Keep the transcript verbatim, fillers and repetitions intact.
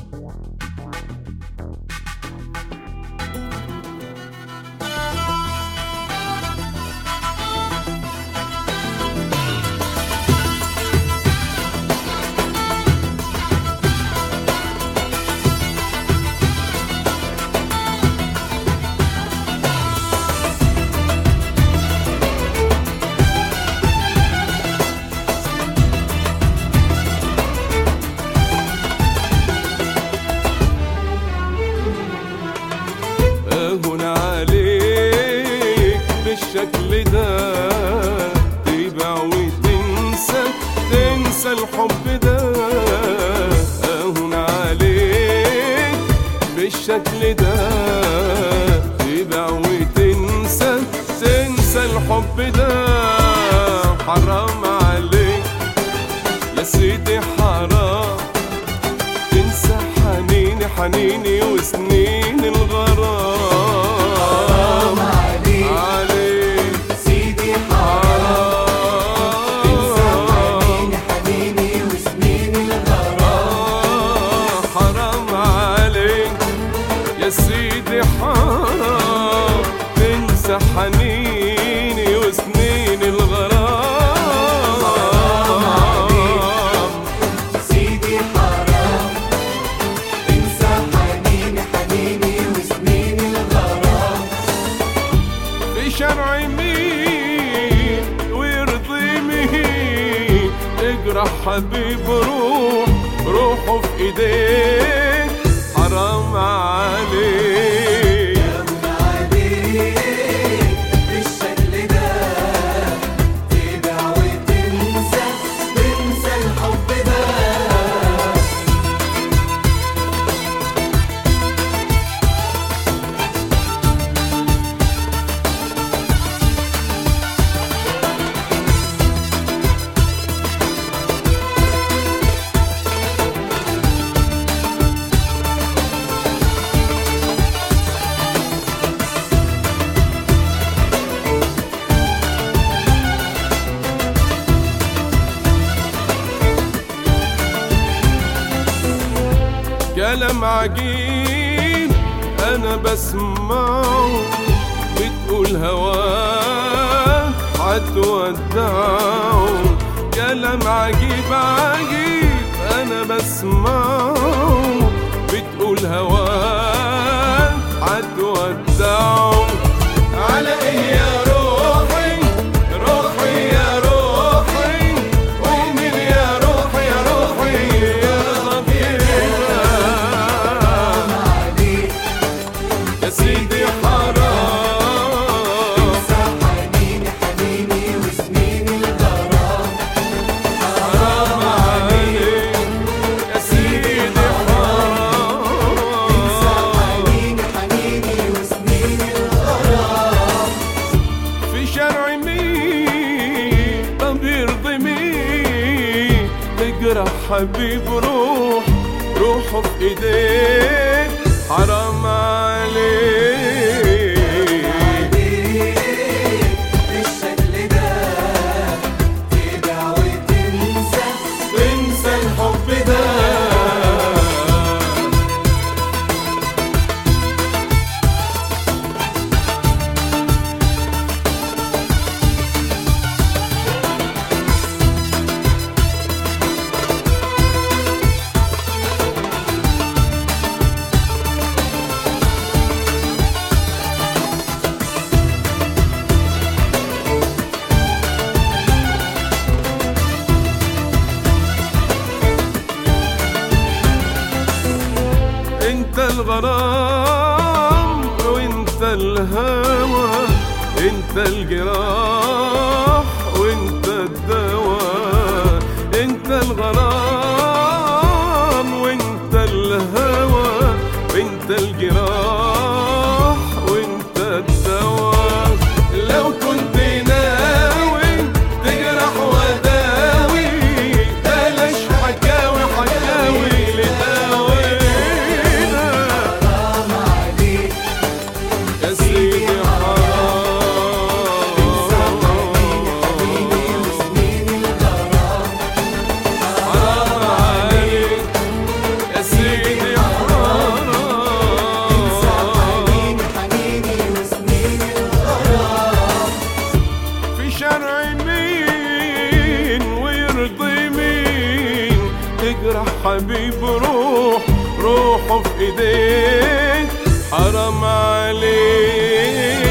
اهون عليك بالشكل ده تبيع وتنسى تنسى الحب ده. اهون عليك بالشكل ده تبيع وتنسى تنسى الحب ده. حرام عليك يا سيدي حرام تنسى حنيني حنيني وسنين الغرام. حرام عليك عليك سيدي حرام تنسى حنيني حنيني وسنين الغرام. حرام عليك يا سيدي حرام تنسى حنيني وسنين الغرام. شرع مين ويرضي مين اجرح حبيب روح روحه في ايديك. حرام عليك حرام عليك بالشكل ده تبيع وتنسى تنسى الحب ده. كلام عجيب انا بسمعه بتقول هواه هتودعه. كلام عجيب عجيب انا بسمعه بتقول هواه هتودعه. على ايه يا روحي روحي يا روحي ومين يا روحي يا روحي يا يا سيدي حرام تنسى حنيني حنيني وسنين الغرام. حرام عليك يا سيدي حرام تنسى حنيني حنيني وسنين الغرام. في شرع مين طب يرضي مين تجرح حبيب روح روحه في ايديك. حرام عليك بالشكل ده تبيع وتنسى تنسى الحب ده. انت الغرام وانت الهوى انت الجراح وانت الدواء. انت الغرام وانت الهوى وانت الجراح وانت الدواء. لو كنت ناوي تجرح وداوي بلاش حكاوي حكاوي لداوينا. حرام عليك يا سيدي حرام تنسى حنيني حنيني وسنين الغرام. حرام عليك يا سيدي تجرح حبيب روح روحه في ايديك حرام عليك.